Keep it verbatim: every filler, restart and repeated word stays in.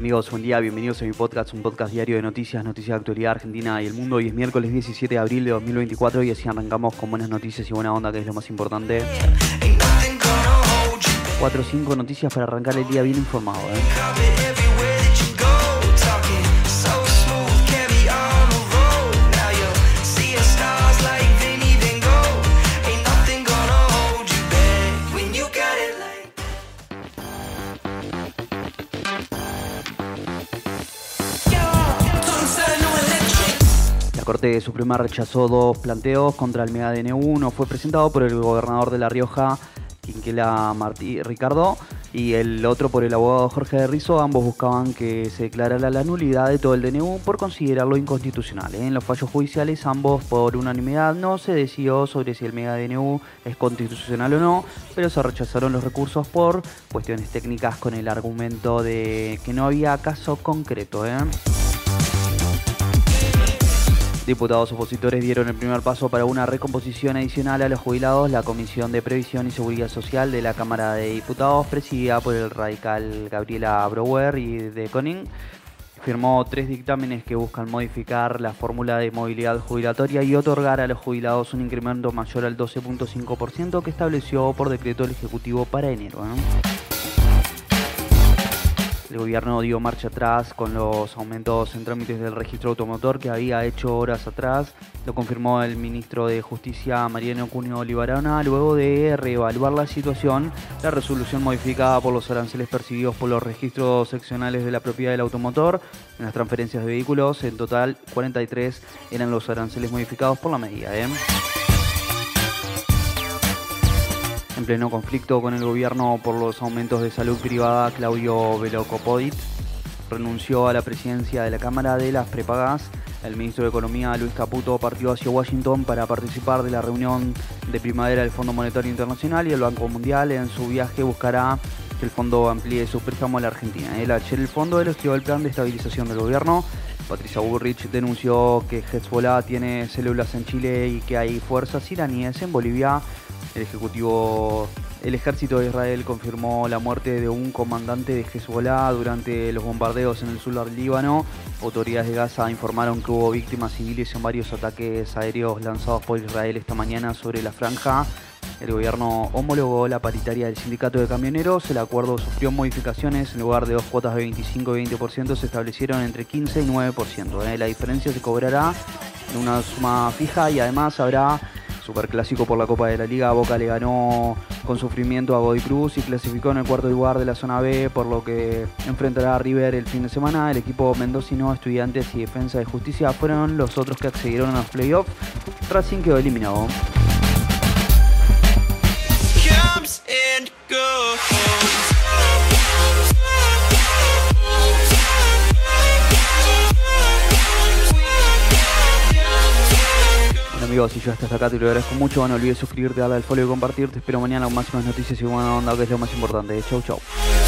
amigos? Buen día, bienvenidos a mi podcast, un podcast diario de noticias, noticias de actualidad argentina y el mundo. Hoy es miércoles diecisiete de abril de dos mil veinticuatro y así arrancamos con buenas noticias y buena onda, que es lo más importante. Cuatro o cinco noticias para arrancar el día bien informado, ¿eh? La Corte Suprema rechazó dos planteos contra el mega D N U. Uno fue presentado por el gobernador de La Rioja, Quinquela Martí Ricardo, y el otro por el abogado Jorge de Rizzo. Ambos buscaban que se declarara la nulidad de todo el D N U por considerarlo inconstitucional. En los fallos judiciales, ambos por unanimidad, no se decidió sobre si el mega D N U es constitucional o no, pero se rechazaron los recursos por cuestiones técnicas con el argumento de que no había caso concreto, ¿eh? Diputados opositores dieron el primer paso para una recomposición adicional a los jubilados. La Comisión de Previsión y Seguridad Social de la Cámara de Diputados, presidida por el radical Gabriela Brouwer y de Koning, firmó tres dictámenes que buscan modificar la fórmula de movilidad jubilatoria y otorgar a los jubilados un incremento mayor al doce punto cinco por ciento que estableció por decreto el Ejecutivo para enero, ¿eh? El gobierno dio marcha atrás con los aumentos en trámites del registro automotor que había hecho horas atrás. Lo confirmó el ministro de Justicia, Mariano Cunio Olivarona, luego de reevaluar la situación. La resolución modificada por los aranceles percibidos por los registros seccionales de la propiedad del automotor en las transferencias de vehículos. En total, cuarenta y tres eran los aranceles modificados por la medida, ¿eh? En pleno conflicto con el gobierno por los aumentos de salud privada, Claudio Velocopodit renunció a la presidencia de la Cámara de las Prepagas. El ministro de Economía, Luis Caputo, partió hacia Washington para participar de la reunión de primavera del Fondo Monetario Internacional y el Banco Mundial. En su viaje buscará que el fondo amplíe su préstamo a la Argentina. Él, ayer el fondo elogió el plan de estabilización del gobierno. Patricia Bullrich denunció que Hezbollah tiene células en Chile y que hay fuerzas iraníes en Bolivia. El ejecutivo, el ejército de Israel confirmó la muerte de un comandante de Hezbollah durante los bombardeos en el sur del Líbano. Autoridades de Gaza informaron que hubo víctimas civiles en varios ataques aéreos lanzados por Israel esta mañana sobre la franja. El gobierno homologó la paritaria del sindicato de camioneros. El acuerdo sufrió modificaciones. En lugar de dos cuotas de veinticinco y veinte por ciento se establecieron entre quince y nueve por ciento. La diferencia se cobrará en una suma fija y además habrá superclásico por la Copa de la Liga. Boca le ganó con sufrimiento a Godoy Cruz y clasificó en el cuarto lugar de la zona B, por lo que enfrentará a River el fin de semana. El equipo mendocino, Estudiantes y Defensa de Justicia fueron los otros que accedieron a los playoffs. Racing quedó eliminado. Amigos, si llegaste hasta acá te lo agradezco mucho. No olvides suscribirte, darle al follow y compartir. Te espero mañana con más noticias y buena onda, que es lo más importante. Chau, chau.